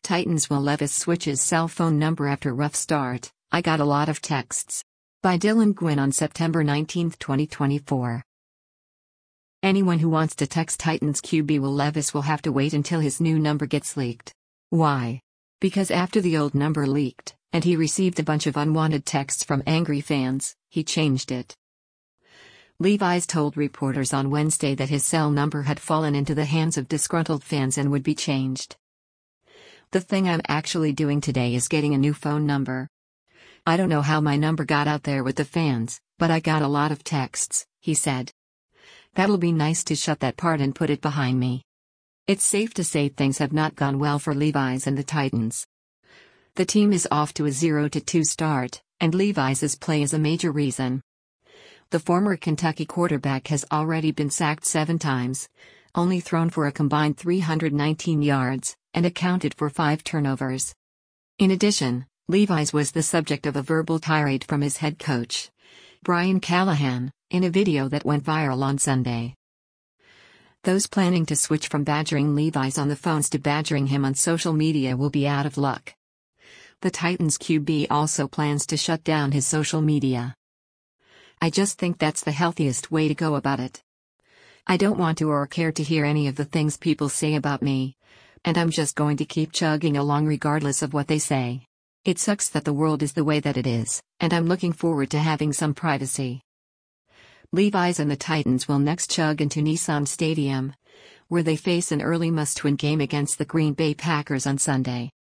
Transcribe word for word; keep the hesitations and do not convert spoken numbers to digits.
Titans Will Levis switches cell phone number after rough start. I got a lot of texts. By Dylan Gwynn on September nineteenth, twenty twenty-four. Anyone who wants to text Titans Q B Will Levis will have to wait until his new number gets leaked. Why? Because after the old number leaked, and he received a bunch of unwanted texts from angry fans, he changed it. Levi's told reporters on Wednesday that his cell number had fallen into the hands of disgruntled fans and would be changed. The thing I'm actually doing today is getting a new phone number. I don't know how my number got out there with the fans, but I got a lot of texts, he said. That'll be nice to shut that part and put it behind me. It's safe to say things have not gone well for Levi's and the Titans. The team is off to a zero to two start, and Levi's play is a major reason. The former Kentucky quarterback has already been sacked seven times, only thrown for a combined three hundred nineteen yards, and accounted for five turnovers. In addition, Levi's was the subject of a verbal tirade from his head coach, Brian Callahan, in a video that went viral on Sunday. Those planning to switch from badgering Levi's on the phones to badgering him on social media will be out of luck. The Titans Q B also plans to shut down his social media. I just think that's the healthiest way to go about it. I don't want to or care to hear any of the things people say about me, and I'm just going to keep chugging along regardless of what they say. It sucks that the world is the way that it is, and I'm looking forward to having some privacy. Levi's and the Titans will next chug into Nissan Stadium, where they face an early must-win game against the Green Bay Packers on Sunday.